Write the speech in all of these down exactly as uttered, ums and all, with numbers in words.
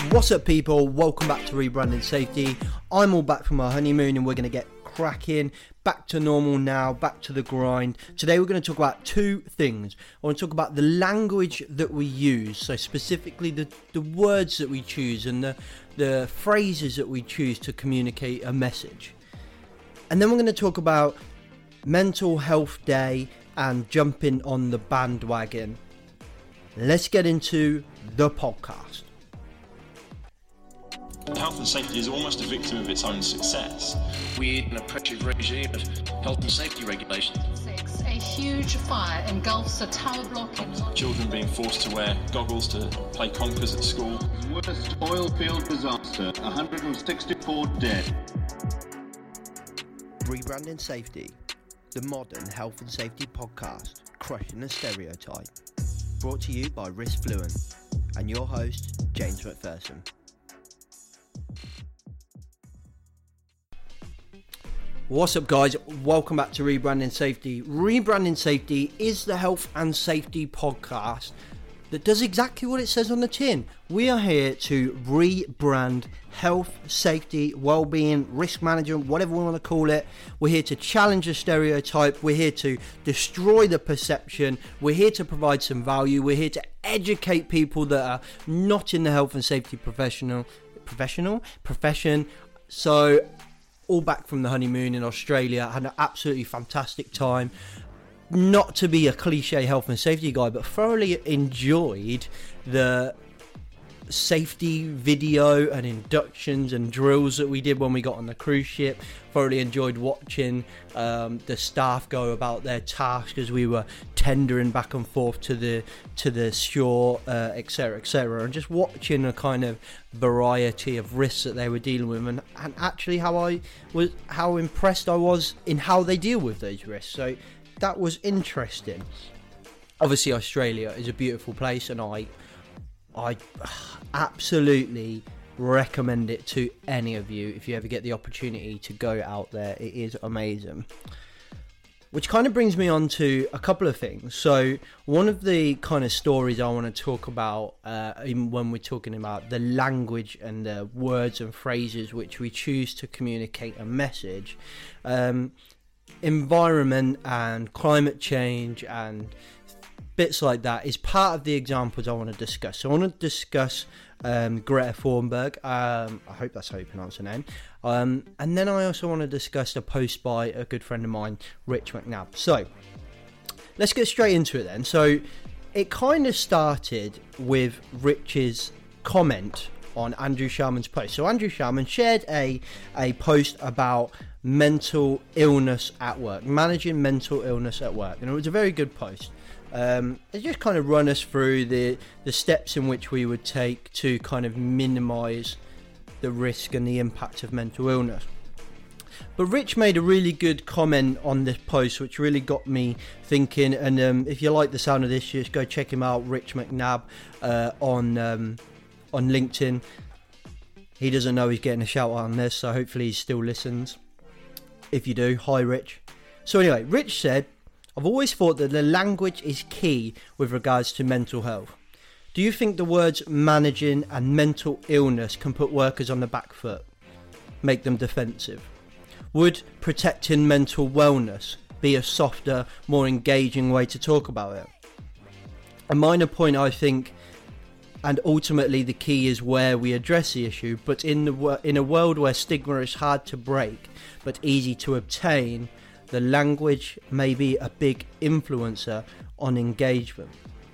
What's up, people? Welcome back to Rebranding Safety. I'm all back from our honeymoon and we're going to get cracking, back to normal now, back to the grind. Today we're going to talk about two things. I want to talk about the language that we use, so specifically the, the words that we choose and the, the phrases that we choose to communicate a message. And then we're going to talk about Mental Health Day and jumping on the bandwagon. Let's get into the podcast. Health and safety is almost a victim of its own success. We're in a oppressive regime of health and safety regulations. Six, a huge fire engulfs a tower block in London. Children being forced to wear goggles to play conkers at school. Worst oil field disaster, one hundred sixty-four dead. Rebranding Safety, the modern health and safety podcast, crushing the stereotype. Brought to you by Risk Fluent and your host, James McPherson. What's up, guys? Welcome back to Rebranding Safety. Rebranding Safety is the health and safety podcast that does exactly what it says on the tin. We are here to rebrand health, safety, well-being, risk management, whatever we want to call it. We're here to challenge the stereotype. We're here to destroy the perception. We're here to provide some value. We're here to educate people that are not in the health and safety professional professional profession. So all back from the honeymoon in Australia, had an absolutely fantastic time. Not to be a cliche health and safety guy, but thoroughly enjoyed the safety video and inductions and drills that we did when we got on the cruise ship. Thoroughly enjoyed watching um, the staff go about their task as we were tendering back and forth to the to the shore, uh, etc, etc, and just watching a kind of variety of risks that they were dealing with, and, and actually how I was how impressed I was in how they deal with those risks. So that was interesting. Obviously, Australia is a beautiful place, and I I absolutely recommend it to any of you if you ever get the opportunity to go out there. It is amazing. Which kind of brings me on to a couple of things. So one of the kind of stories I want to talk about uh, when we're talking about the language and the words and phrases which we choose to communicate a message, um, environment and climate change and bits like that is part of the examples I want to discuss. So I want to discuss um, Greta Thunberg. Um, I hope that's how you pronounce her name. Um, and then I also want to discuss a post by a good friend of mine, Rich McNabb. So let's get straight into it then. So it kind of started with Rich's comment on Andrew Sharman's post. So Andrew Sharman shared a, a post about mental illness at work, managing mental illness at work. And it was a very good post. Um, it just kind of run us through the, the steps in which we would take to kind of minimise the risk and the impact of mental illness. But Rich made a really good comment on this post, which really got me thinking. And um, if you like the sound of this, just go check him out, Rich McNabb, uh, on um, on LinkedIn. He doesn't know he's getting a shout out on this, so hopefully he still listens. If you do, hi Rich. So anyway, Rich said, I've always thought that the language is key with regards to mental health. Do you think the words managing and mental illness can put workers on the back foot, make them defensive? Would protecting mental wellness be a softer, more engaging way to talk about it? A minor point, I think, and ultimately the key is where we address the issue, but in the in a world where stigma is hard to break but easy to obtain, the language may be a big influencer on engagement.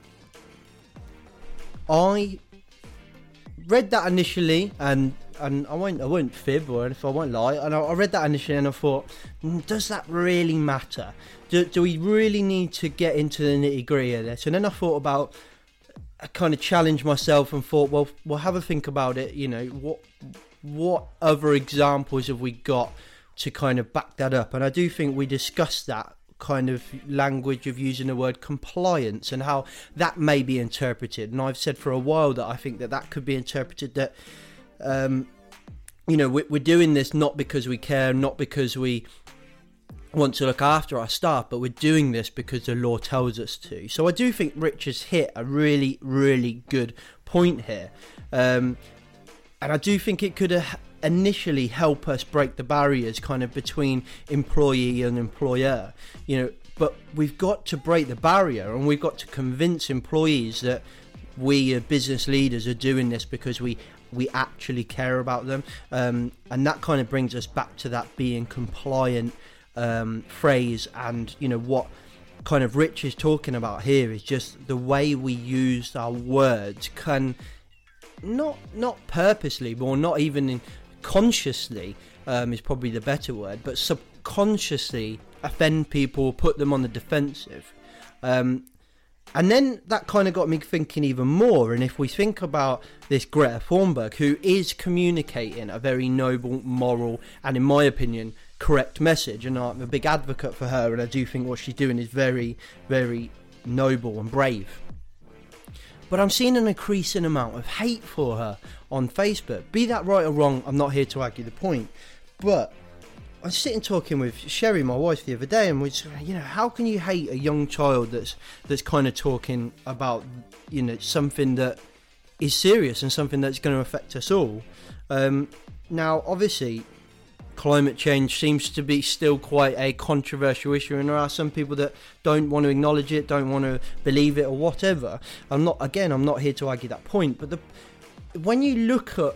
I read that initially, and and I won't I won't fib or if I won't lie, and I, I read that initially and I thought, does that really matter? Do, do we really need to get into the nitty gritty of this? And then I thought about, I kind of challenged myself and thought, well, we'll have a think about it. You know, what what other examples have we got to kind of back that up? And I do think we discussed that kind of language of using the word compliance and how that may be interpreted. And I've said for a while that I think that that could be interpreted that, um, you know, we're doing this not because we care, not because we want to look after our staff, but we're doing this because the law tells us to. So I do think Rich has hit a really, really good point here. Um, and I do think it could uh, initially help us break the barriers kind of between employee and employer, you know, but we've got to break the barrier, and we've got to convince employees that we as business leaders are doing this because we we actually care about them, um, and that kind of brings us back to that being compliant um, phrase. And you know what kind of Rich is talking about here is just the way we use our words can not not purposely, or not even in consciously, um, is probably the better word, but subconsciously offend people, put them on the defensive. Um, and then that kind of got me thinking even more. And if we think about this Greta Thunberg, who is communicating a very noble, moral, and in my opinion, correct message, and I'm a big advocate for her, and I do think what she's doing is very, very noble and brave. But I'm seeing an increasing amount of hate for her on Facebook. Be that right or wrong, I'm not here to argue the point. But I was sitting talking with Sherry, my wife, the other day, and we said, you know, how can you hate a young child that's that's kind of talking about, you know, something that is serious and something that's going to affect us all? Um, now, obviously, climate change seems to be still quite a controversial issue, and there are some people that don't want to acknowledge it, don't want to believe it, or whatever. I'm not, again, I'm not here to argue that point, but the, when you look at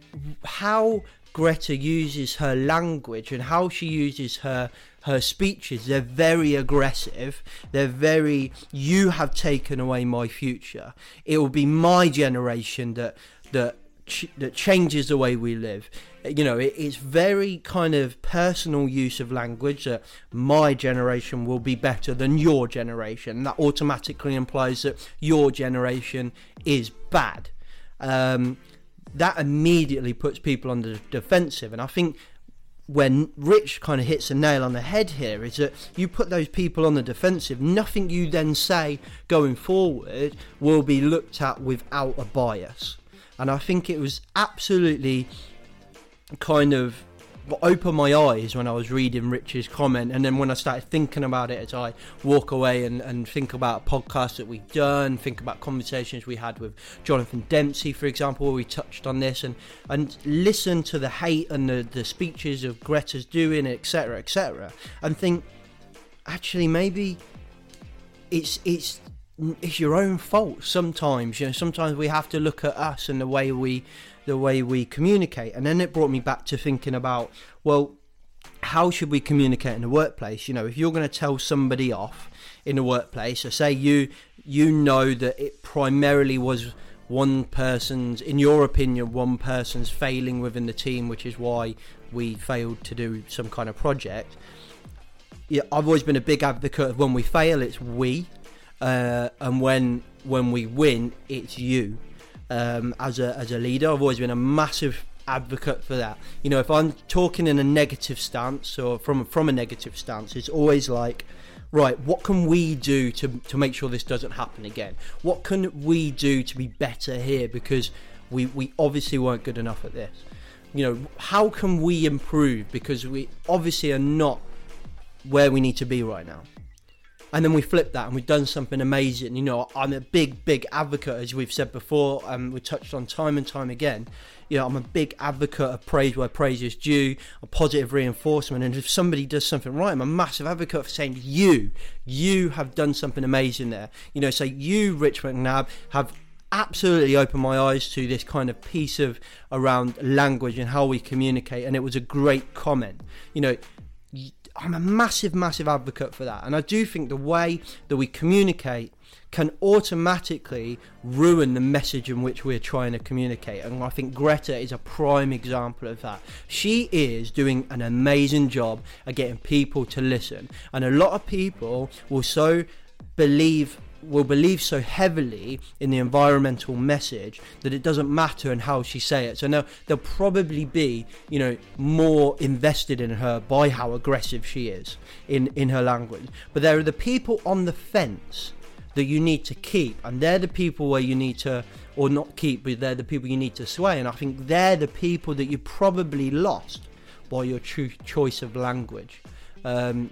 how Greta uses her language and how she uses her her speeches, they're very aggressive. They're very, you have taken away my future. It will be my generation that that ch- that changes the way we live. You know, it, it's very kind of personal use of language, that my generation will be better than your generation. That automatically implies that your generation is bad. Um, that immediately puts people on the defensive. And I think when Rich kind of hits the nail on the head here is that you put those people on the defensive, nothing you then say going forward will be looked at without a bias. And I think it was absolutely kind of opened my eyes when I was reading Rich's comment, and then when I started thinking about it as I walk away and, and think about podcasts that we've done, think about conversations we had with Jonathan Dempsey, for example, where we touched on this, and, and listen to the hate and the, the speeches of Greta's doing, etc, etc, and think, actually, maybe it's it's it's your own fault sometimes. You know, sometimes we have to look at us and the way we the way we communicate. And then it brought me back to thinking about, well, how should we communicate in the workplace? You know, if you're going to tell somebody off in the workplace, or say you you know that it primarily was one person's, in your opinion, one person's failing within the team, which is why we failed to do some kind of project. Yeah, I've always been a big advocate of when we fail, it's we, uh, and when when we win, it's you. Um, as a as a leader, I've always been a massive advocate for that. You know, if I'm talking in a negative stance, or from from a negative stance, it's always like, right, what can we do to to make sure this doesn't happen again? What can we do to be better here? Because we we obviously weren't good enough at this. You know, how can we improve? Because we obviously are not where we need to be right now. And then we flip that and we've done something amazing. You know, I'm a big, big advocate, as we've said before, and we touched on time and time again. You know, I'm a big advocate of praise where praise is due, a positive reinforcement. And if somebody does something right, I'm a massive advocate for saying, you, you have done something amazing there. You know, say you, Rich McNabb, have absolutely opened my eyes to this kind of piece of around language and how we communicate. And it was a great comment. You know, I'm a massive, massive advocate for that. And I do think the way that we communicate can automatically ruin the message in which we're trying to communicate. And I think Greta is a prime example of that. She is doing an amazing job at getting people to listen. And a lot of people will so believe will believe so heavily in the environmental message that it doesn't matter in how she say it. So now they'll probably be, you know, more invested in her by how aggressive she is in, in her language. But there are the people on the fence that you need to keep, and they're the people where you need to, or not keep, but they're the people you need to sway. And I think they're the people that you probably lost by your true choice of language. Um,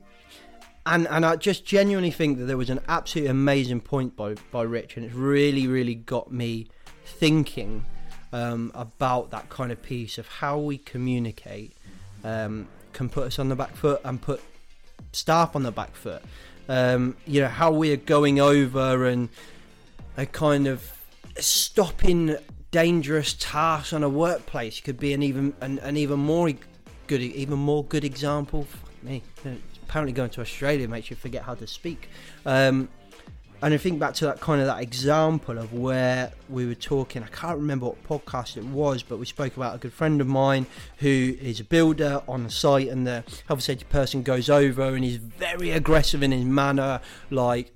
And and I just genuinely think that there was an absolutely amazing point by, by Rich, and it's really, really got me thinking um, about that kind of piece of how we communicate um, can put us on the back foot and put staff on the back foot. Um, you know, how we are going over and a kind of stopping dangerous tasks on a workplace could be an even an, an even more good even more good example. Fuck me, apparently going to Australia makes you forget how to speak. Um, and I think back to that kind of that example of where we were talking, I can't remember what podcast it was, but we spoke about a good friend of mine who is a builder on the site, and the health and safety person goes over and he's very aggressive in his manner, like,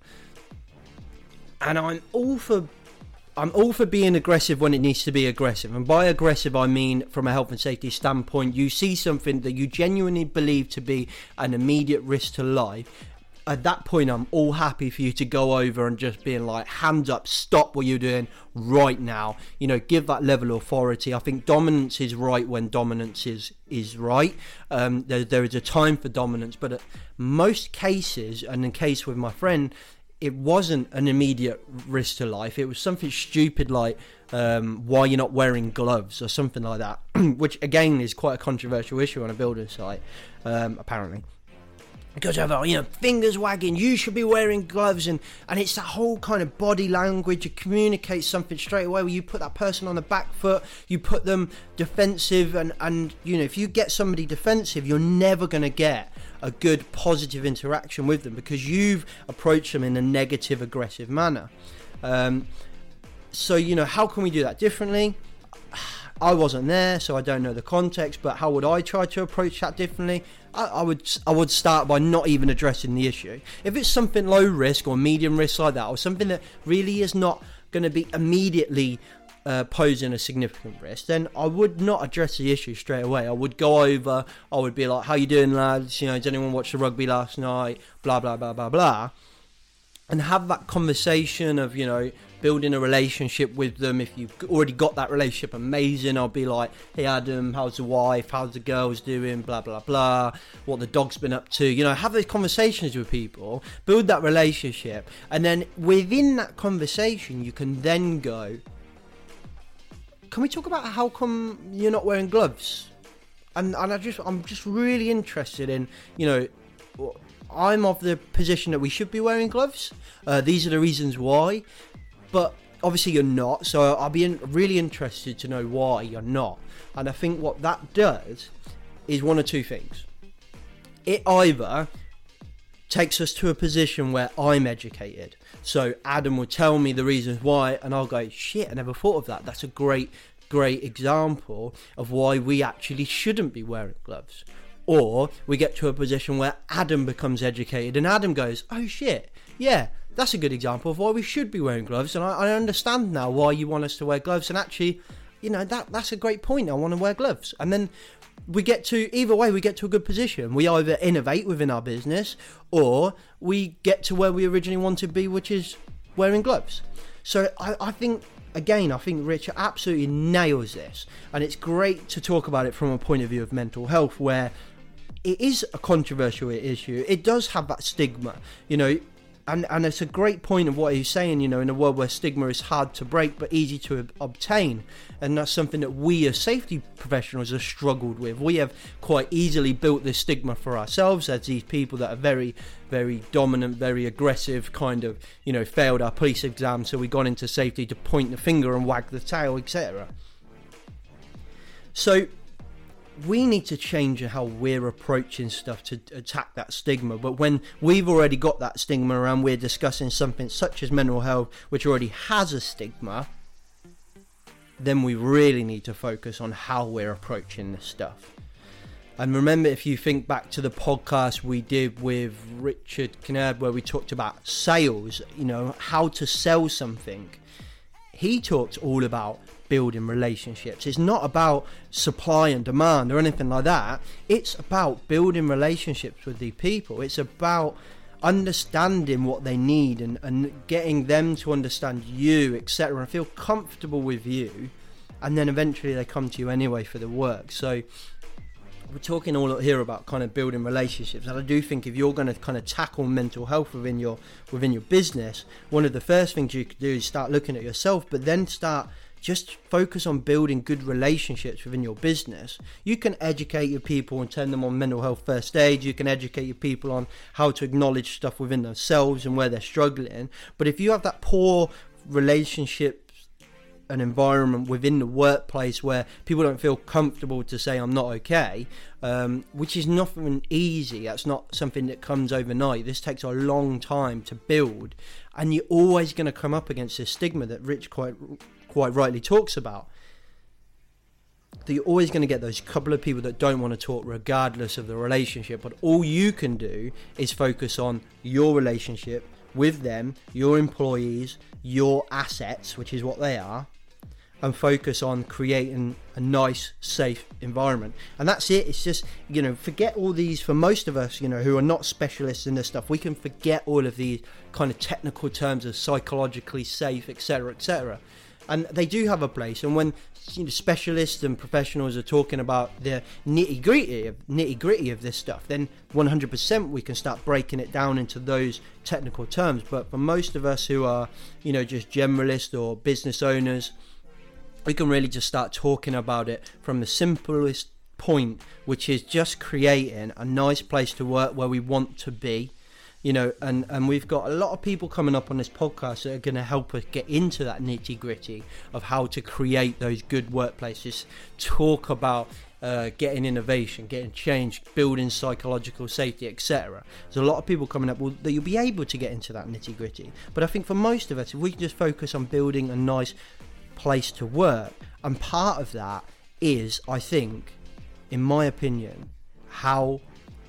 and I'm all for I'm all for being aggressive when it needs to be aggressive. And by aggressive, I mean from a health and safety standpoint, you see something that you genuinely believe to be an immediate risk to life. At that point, I'm all happy for you to go over and just being like, hands up, stop what you're doing right now. You know, give that level of authority. I think dominance is right when dominance is is right. Um, there, there is a time for dominance, but at most cases, and in case with my friend, it wasn't an immediate risk to life. It was something stupid like um, why you're not wearing gloves or something like that, which again is quite a controversial issue on a builder site, um, apparently. Because over, you know, fingers wagging, you should be wearing gloves, and, and it's that whole kind of body language. You communicate something straight away where you put that person on the back foot, you put them defensive, and, and you know, if you get somebody defensive, you're never going to get a good positive interaction with them because you've approached them in a negative, aggressive manner. Um, so, you know, how can we do that differently? I wasn't there, so I don't know the context, but how would I try to approach that differently? I, I would I would start by not even addressing the issue. If it's something low risk or medium risk like that, or something that really is not going to be immediately uh, posing a significant risk, then I would not address the issue straight away. I would go over, I would be like, how you doing, lads? You know, did anyone watch the rugby last night? Blah, blah, blah, blah, blah. And have that conversation of, you know, building a relationship with them. If you've already got that relationship, amazing. I'll be like, hey Adam, how's the wife, how's the girls doing, blah blah blah, what the dog's been up to. You know, have those conversations with people, build that relationship, and then within that conversation you can then go, can we talk about how come you're not wearing gloves? And and I just I'm just really interested in, you know, I'm of the position that we should be wearing gloves. Uh, these are the reasons why. But obviously you're not, so I'll be in, really interested to know why you're not. And I think what that does is one of two things. It either takes us to a position where I'm educated. So Adam will tell me the reasons why, and I'll go, shit, I never thought of that. That's a great, great example of why we actually shouldn't be wearing gloves. Or we get to a position where Adam becomes educated, and Adam goes, oh shit, yeah, that's a good example of why we should be wearing gloves, and I, I understand now why you want us to wear gloves, and actually, you know, that that's a great point. I want to wear gloves. And then we get to, either way, we get to a good position. We either innovate within our business, or we get to where we originally wanted to be, which is wearing gloves. So I, I think, again, I think Richard absolutely nails this, and it's great to talk about it from a point of view of mental health, where it is a controversial issue. It does have that stigma, you know, and, and it's a great point of what he's saying, you know, in a world where stigma is hard to break but easy to ob- obtain. And that's something that we as safety professionals have struggled with. We have quite easily built this stigma for ourselves as these people that are very, very dominant, very aggressive, kind of, you know, failed our police exam, so we got into safety to point the finger and wag the tail, et cetera. So we need to change how we're approaching stuff to attack that stigma. But when we've already got that stigma and we're discussing something such as mental health, which already has a stigma, then we really need to focus on how we're approaching this stuff. And remember, if you think back to the podcast we did with Richard Kinnaird, where we talked about sales, you know, how to sell something, he talked all about building relationships. It's not about supply and demand or anything like that. It's about building relationships with the people. It's about understanding what they need and, and getting them to understand you, et cetera, and feel comfortable with you, and then eventually they come to you anyway for the work. So we're talking all here about kind of building relationships, and I do think if you're going to kind of tackle mental health within your within your business, one of the first things you could do is start looking at yourself, but then start just focus on building good relationships within your business. You can educate your people and turn them on mental health first aid. You can educate your people on how to acknowledge stuff within themselves and where they're struggling. But if you have that poor relationship, an environment within the workplace where people don't feel comfortable to say I'm not okay, um, which is nothing easy. That's not something that comes overnight. This takes a long time to build, and you're always going to come up against this stigma that Rich quite quite rightly talks about. That you're always going to get those couple of people that don't want to talk regardless of the relationship, but all you can do is focus on your relationship with them, your employees, your assets, which is what they are, and focus on creating a nice, safe environment. And that's it. It's just, you know, forget all these, for most of us, you know, who are not specialists in this stuff, we can forget all of these kind of technical terms of psychologically safe, etc, et cetera. And they do have a place. And when, you know, specialists and professionals are talking about the nitty gritty of nitty gritty of this stuff, then one hundred percent we can start breaking it down into those technical terms. But for most of us who are, you know, just generalists or business owners, we can really just start talking about it from the simplest point, which is just creating a nice place to work where we want to be. You know, and, and we've got a lot of people coming up on this podcast that are going to help us get into that nitty gritty of how to create those good workplaces, talk about uh, getting innovation, getting change, building psychological safety, et cetera. There's a lot of people coming up well, that you'll be able to get into that nitty gritty. But I think for most of us, if we can just focus on building a nice place to work, and part of that is, I think, in my opinion, how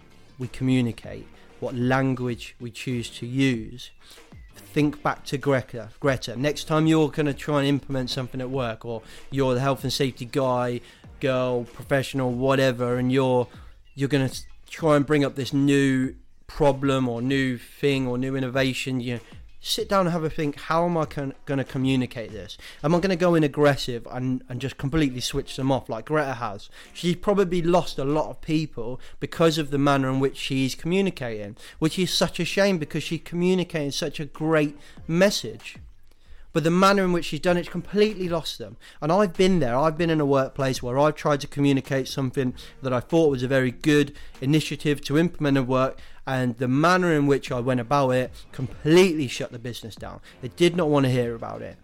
we communicate, what language we choose to use. Think back to Greta. Greta. Next time you're going to try and implement something at work, or you're the health and safety guy, girl, professional, whatever, and you're you're going to try and bring up this new problem or new thing or new innovation, you know, sit down and have a think, how am I con- going to communicate this? Am I going to go in aggressive and, and just completely switch them off like Greta has? She's probably lost a lot of people because of the manner in which she's communicating, which is such a shame because she's communicating such a great message. But the manner in which she's done it completely lost them. And I've been there. I've been in a workplace where I've tried to communicate something that I thought was a very good initiative to implement at work, and the manner in which I went about it completely shut the business down. They did not want to hear about it.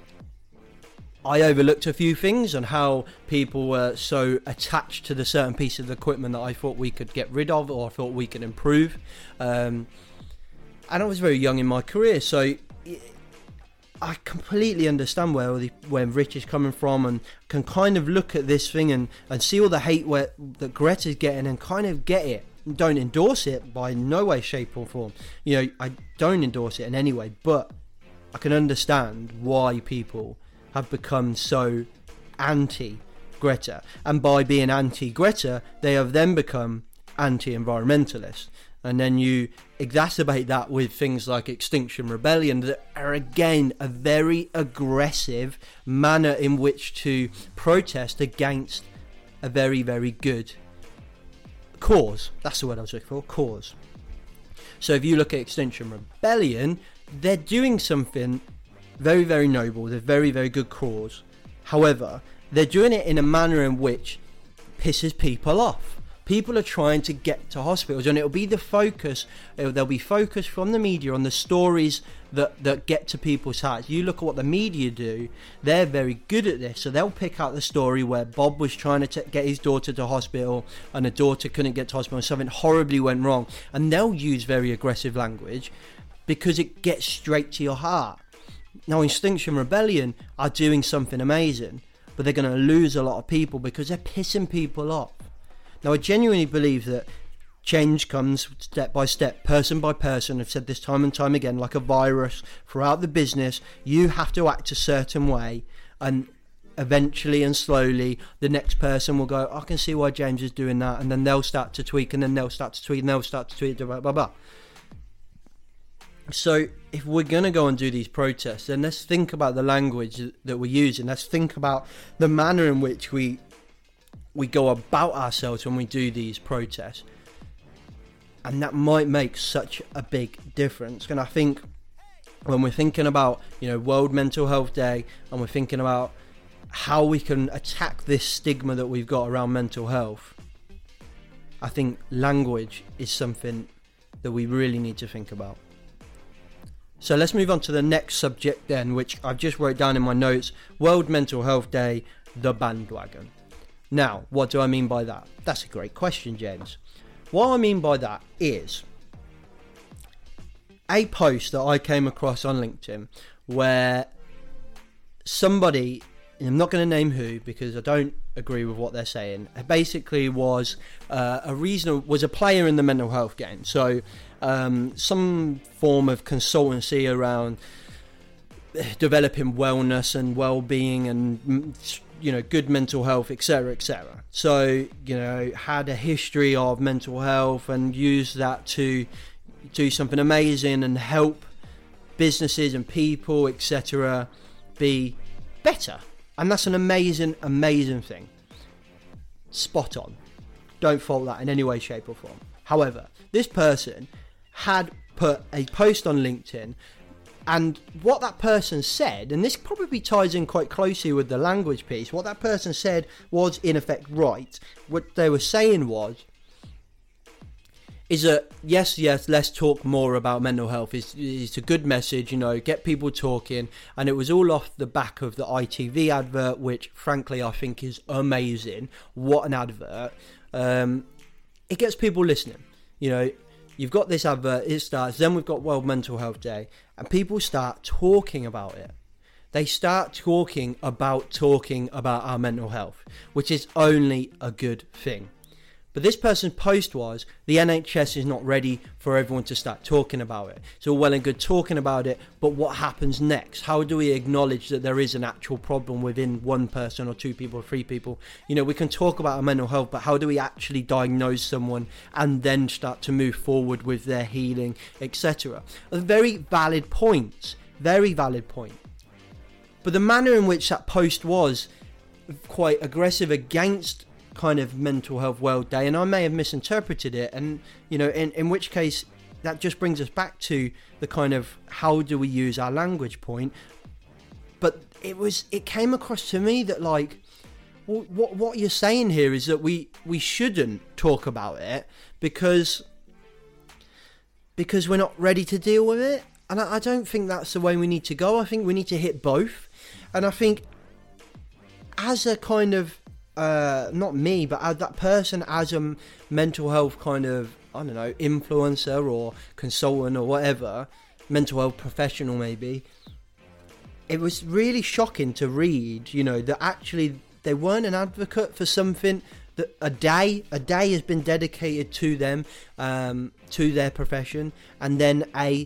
I overlooked a few things on how people were so attached to the certain piece of equipment that I thought we could get rid of, or I thought we could improve. Um, and I was very young in my career, so I completely understand where the, where Rich is coming from, and can kind of look at this thing and, and see all the hate where, that Greta's getting, and kind of get it. Don't endorse it by no way, shape or form. You know, I don't endorse it in any way, but I can understand why people have become so anti-Greta. And by being anti-Greta, they have then become anti-environmentalist. And then you exacerbate that with things like Extinction Rebellion that are again a very aggressive manner in which to protest against a very, very good cause. That's the word I was looking for, cause. So if you look at Extinction Rebellion, they're doing something very, very noble. They're very, very good cause. However, they're doing it in a manner in which pisses people off. People are trying to get to hospitals, and it'll be the focus, there'll be focus from the media on the stories that, that get to people's hearts. You look at what the media do, they're very good at this. So they'll pick out the story where Bob was trying to t- get his daughter to hospital, and the daughter couldn't get to hospital, and something horribly went wrong. And they'll use very aggressive language because it gets straight to your heart. Now, Extinction Rebellion are doing something amazing, but they're going to lose a lot of people because they're pissing people off. Now, I genuinely believe that change comes step by step, person by person. I've said this time and time again, like a virus throughout the business. You have to act a certain way, and eventually and slowly the next person will go, I can see why James is doing that, and then they'll start to tweak, and then they'll start to tweak, and they'll start to tweak, blah, blah, blah. So if we're going to go and do these protests, then let's think about the language that we're using. Let's think about the manner in which we we go about ourselves when we do these protests, and that might make such a big difference. And I think when we're thinking about, you know, World Mental Health Day, and we're thinking about how we can attack this stigma that we've got around mental health, I think language is something that we really need to think about. So let's move on to the next subject then, which I've just wrote down in my notes: World Mental Health Day, the bandwagon. Now, what do I mean by that? That's a great question, James. What I mean by that is a post that I came across on LinkedIn where somebody, and I'm not going to name who because I don't agree with what they're saying, it basically was uh, a reason was a player in the mental health game. So um, some form of consultancy around developing wellness and well-being and, you know, good mental health, etc, etc. So, you know, had a history of mental health and used that to do something amazing and help businesses and people, etc, be better. And that's an amazing, amazing thing. Spot on. Don't fault that in any way, shape or form. However, this person had put a post on LinkedIn, and what that person said, and this probably ties in quite closely with the language piece, what that person said was in effect right. What they were saying was, is that yes, yes, let's talk more about mental health. It's, it's a good message, you know, get people talking. And it was all off the back of the I T V advert, which frankly I think is amazing. What an advert. Um, it gets people listening. You know, you've got this advert, it starts, then we've got World Mental Health Day, and people start talking about it. They start talking about talking about our mental health, which is only a good thing. But this person's post was, the N H S is not ready for everyone to start talking about it. It's all well and good talking about it, but what happens next? How do we acknowledge that there is an actual problem within one person or two people or three people? You know, we can talk about our mental health, but how do we actually diagnose someone and then start to move forward with their healing, et cetera? A very valid point. Very valid point. But the manner in which that post was quite aggressive against kind of Mental Health World Day, and I may have misinterpreted it, and you know, in, in which case that just brings us back to the kind of how do we use our language point. But it was it came across to me that like well, what what you're saying here is that we we shouldn't talk about it because because we're not ready to deal with it, and I, I don't think that's the way we need to go. I think we need to hit both, and I think as a kind of Uh, not me, but as that person, as a mental health kind of, I don't know, influencer or consultant or whatever, mental health professional maybe, it was really shocking to read, you know, that actually they weren't an advocate for something, that a day, a day has been dedicated to them, um, to their profession, and then a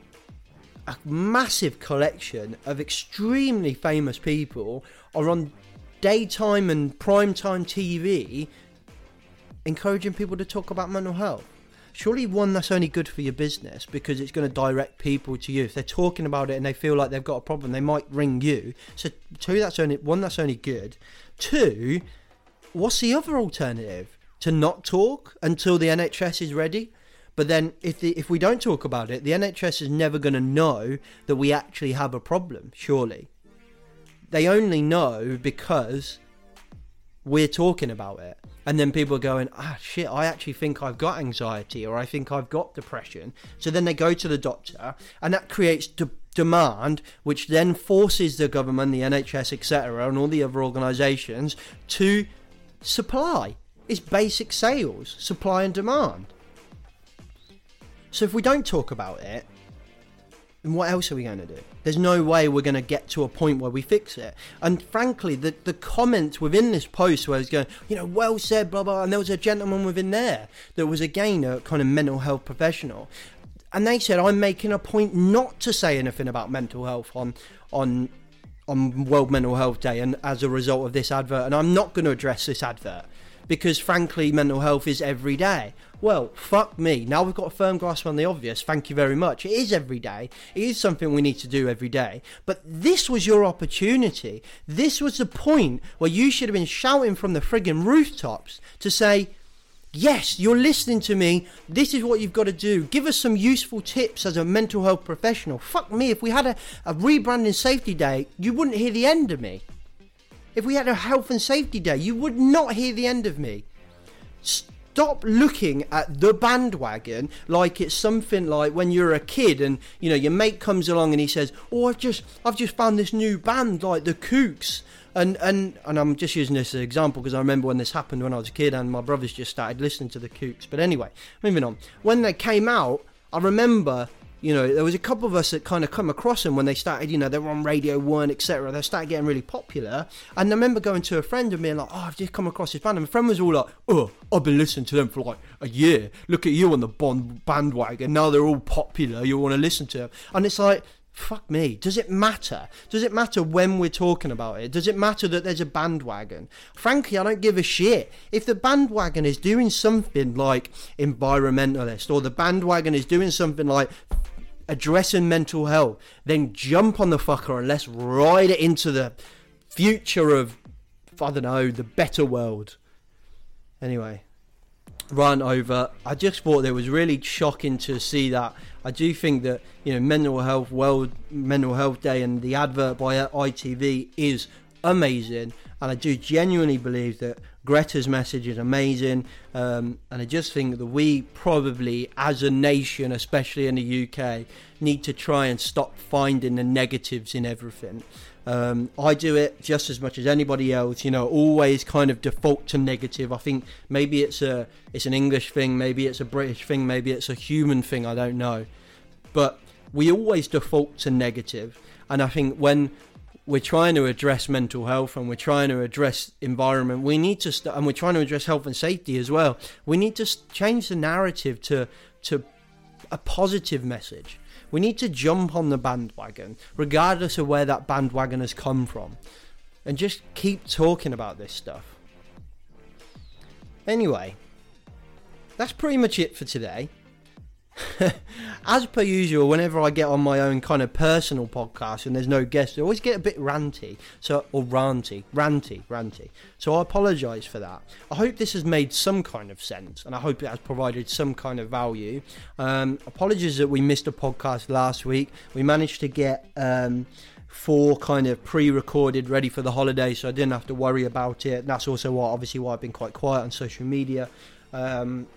a massive collection of extremely famous people are on daytime and primetime T V encouraging people to talk about mental health. Surely one, that's only good for your business because it's going to direct people to you. If they're talking about it and they feel like they've got a problem, they might ring you. So two, that's only one, that's only good. Two, what's the other alternative? To not talk until the N H S is ready? But then if the, if we don't talk about it, the N H S is never going to know that we actually have a problem, surely. They only know because we're talking about it. And then people are going, ah, shit, I actually think I've got anxiety or I think I've got depression. So then they go to the doctor, and that creates de- demand, which then forces the government, the N H S, et cetera, and all the other organisations to supply. It's basic sales, supply and demand. So if we don't talk about it, then what else are we going to do? There's no way we're going to get to a point where we fix it. And frankly, the, the comment within this post where it's going, you know, well said, blah, blah, and there was a gentleman within there that was, again, a kind of mental health professional. And they said, I'm making a point not to say anything about mental health on on on World Mental Health Day, and as a result of this advert, and I'm not going to address this advert because, frankly, mental health is every day. Well, fuck me. Now we've got a firm grasp on the obvious. Thank you very much. It is every day. It is something we need to do every day. But this was your opportunity. This was the point where you should have been shouting from the friggin' rooftops to say, yes, you're listening to me. This is what you've got to do. Give us some useful tips as a mental health professional. Fuck me. If we had a, a rebranding safety day, you wouldn't hear the end of me. if we had a health and safety day, you would not hear the end of me. Stop looking at the bandwagon like it's something like when you're a kid and, you know, your mate comes along and he says, oh, I've just, I've just found this new band, like the Kooks. And, and, and I'm just using this as an example because I remember when this happened when I was a kid and my brothers just started listening to the Kooks. But anyway, moving on. When they came out, I remember, you know, there was a couple of us that kind of come across them when they started, you know, they were on Radio one, et cetera. They started getting really popular. And I remember going to a friend and being like, oh, I've just come across this band. And my friend was all like, oh, I've been listening to them for like a year. Look at you on the bond bandwagon. Now they're all popular. You want to listen to them. And it's like, fuck me. Does it matter? Does it matter when we're talking about it? Does it matter that there's a bandwagon? Frankly, I don't give a shit. If the bandwagon is doing something like environmentalist, or the bandwagon is doing something like addressing mental health, then jump on the fucker and let's ride it into the future of, I don't know, the better world. Anyway, rant over. I just thought it was really shocking to see that. I do think that, you know, mental health world mental health day and the advert by I T V is amazing, and I do genuinely believe that Greta's message is amazing, um, and I just think that we probably as a nation, especially in the U K, need to try and stop finding the negatives in everything. Um, I do it just as much as anybody else, you know, always kind of default to negative. I think maybe it's a it's an English thing, maybe it's a British thing, maybe it's a human thing, I don't know. But we always default to negative. And I think when we're trying to address mental health and we're trying to address environment, we need to st- and we're trying to address health and safety as well. We need to change the narrative to to a positive message. We need to jump on the bandwagon, regardless of where that bandwagon has come from, and just keep talking about this stuff. Anyway, that's pretty much it for today. As per usual, whenever I get on my own kind of personal podcast and there's no guests, I always get a bit ranty, so or ranty, ranty, ranty. So I apologise for that. I hope this has made some kind of sense, and I hope it has provided some kind of value. Um, apologies that we missed a podcast last week. We managed to get um, four kind of pre-recorded, ready for the holidays, so I didn't have to worry about it. That's also why, obviously, why I've been quite quiet on social media. Um,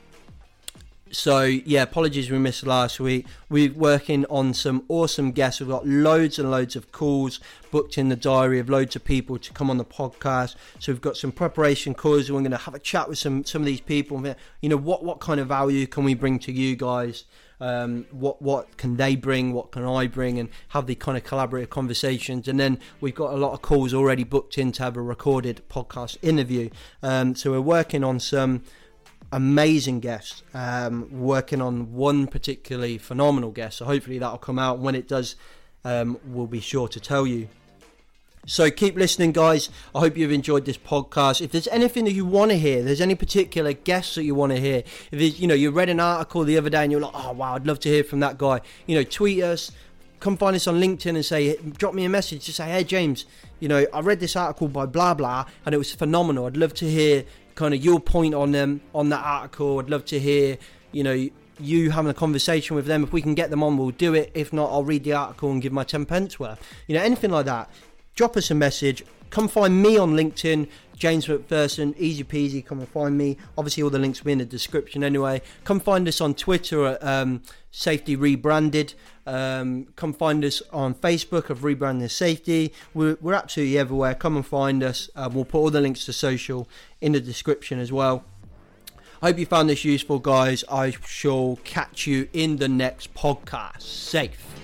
So, yeah, apologies we missed last week. We're working on some awesome guests. We've got loads and loads of calls booked in the diary of loads of people to come on the podcast. So we've got some preparation calls, and we're going to have a chat with some, some of these people. You know, what, what kind of value can we bring to you guys? Um, what what can they bring? What can I bring? And have the kind of collaborative conversations. And then we've got a lot of calls already booked in to have a recorded podcast interview. Um, so we're working on some amazing guests, um, working on one particularly phenomenal guest, so hopefully that'll come out. When it does, um, we'll be sure to tell you. So keep listening, guys. I hope you've enjoyed this podcast. If there's anything that you want to hear, there's any particular guests that you want to hear, if there's, you know, you read an article the other day and you're like, oh wow, I'd love to hear from that guy, you know, tweet us, come find us on LinkedIn and say, drop me a message to say, hey James, you know, I read this article by blah blah and it was phenomenal. I'd love to hear kind of your point on them, on that article. I'd love to hear, you know, you having a conversation with them. If we can get them on, we'll do it. If not, I'll read the article and give my ten pence worth. You know, anything like that. Drop us a message. Come find me on LinkedIn, James McPherson, easy peasy, come and find me. Obviously all the links will be in the description anyway. Come find us on Twitter at um, Safety Rebranded. Um, come find us on Facebook of Rebranding Safety. We're, we're absolutely everywhere. Come and find us. Um, we'll put all the links to social in the description as well. I hope you found this useful, guys. I shall catch you in the next podcast. Safe.